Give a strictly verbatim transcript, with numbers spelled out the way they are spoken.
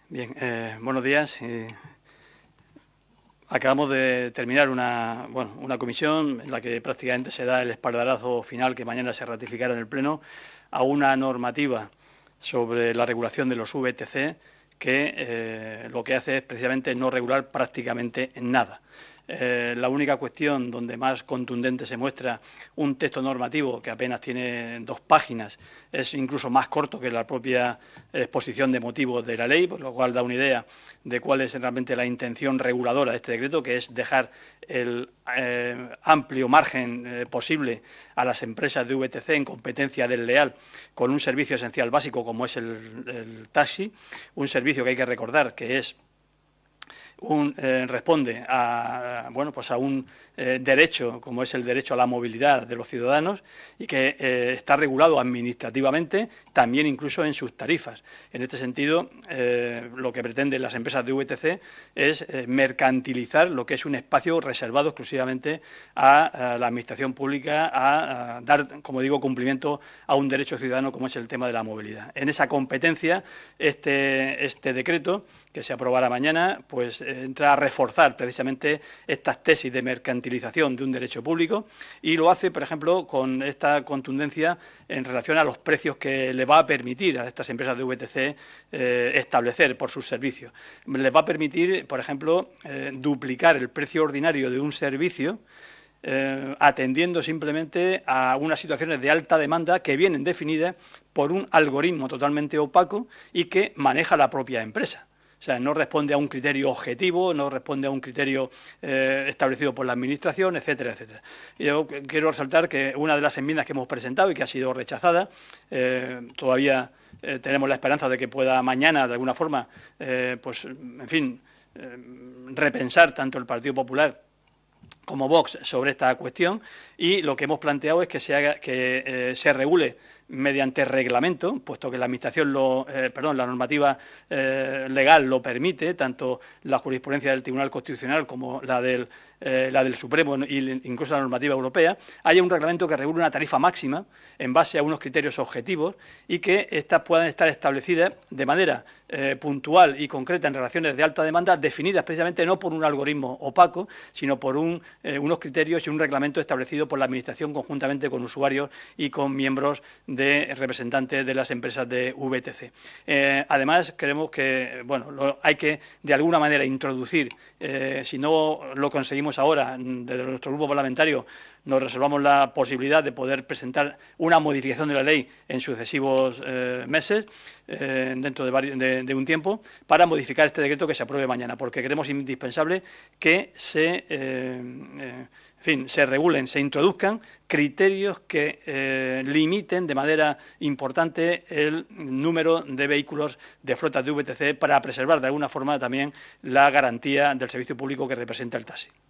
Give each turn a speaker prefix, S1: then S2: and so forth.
S1: Bien, eh, buenos días. Eh, acabamos de terminar una, bueno, una comisión en la que prácticamente se da el espaldarazo final que mañana se ratificará en el Pleno a una normativa sobre la regulación de los V T C que eh, lo que hace es precisamente no regular prácticamente nada. Eh, la única cuestión donde más contundente se muestra un texto normativo que apenas tiene dos páginas, es incluso más corto que la propia exposición de motivos de la ley, por lo cual da una idea de cuál es realmente la intención reguladora de este decreto, que es dejar el eh, amplio margen eh, posible a las empresas de V T C en competencia desleal con un servicio esencial básico como es el, el taxi, un servicio que hay que recordar que es Un, eh, responde a, bueno, pues a un eh, derecho como es el derecho a la movilidad de los ciudadanos y que eh, está regulado administrativamente, también incluso en sus tarifas. En este sentido, eh, lo que pretenden las empresas de V T C es eh, mercantilizar lo que es un espacio reservado exclusivamente a, a la administración pública, a, a dar, como digo, cumplimiento a un derecho ciudadano como es el tema de la movilidad. En esa competencia, este, este decreto que se aprobará mañana, pues eh, entra a reforzar precisamente estas tesis de mercantilización de un derecho público y lo hace, por ejemplo, con esta contundencia en relación a los precios que le va a permitir a estas empresas de V T C eh, establecer por sus servicios. Les va a permitir, por ejemplo, eh, duplicar el precio ordinario de un servicio Eh, atendiendo simplemente a unas situaciones de alta demanda que vienen definidas por un algoritmo totalmente opaco y que maneja la propia empresa. O sea, no responde a un criterio objetivo, no responde a un criterio eh, establecido por la Administración, etcétera, etcétera. Yo quiero resaltar que una de las enmiendas que hemos presentado y que ha sido rechazada, eh, todavía eh, tenemos la esperanza de que pueda mañana, de alguna forma, eh, pues, en fin, eh, repensar tanto el Partido Popular como Vox sobre esta cuestión, y lo que hemos planteado es que se haga, que eh, se regule mediante reglamento, puesto que la administración lo, eh, perdón, la normativa eh, legal lo permite, tanto la jurisprudencia del Tribunal Constitucional como la del, eh, la del Supremo e incluso la normativa europea, haya un reglamento que regule una tarifa máxima en base a unos criterios objetivos y que éstas puedan estar establecidas de manera eh, puntual y concreta en relaciones de alta demanda, definidas precisamente no por un algoritmo opaco, sino por un, eh, unos criterios y un reglamento establecido por la Administración conjuntamente con usuarios y con miembros de de representantes de las empresas de V T C. Eh, además, creemos que bueno, lo, hay que, de alguna manera, introducir, eh, si no lo conseguimos ahora, desde nuestro grupo parlamentario, nos reservamos la posibilidad de poder presentar una modificación de la ley en sucesivos eh, meses, eh, dentro de, varios, de, de un tiempo, para modificar este decreto que se apruebe mañana, porque creemos indispensable que se... Eh, eh, En fin, se regulen, se introduzcan criterios que eh, limiten de manera importante el número de vehículos de flotas de V T C para preservar de alguna forma también la garantía del servicio público que representa el taxi.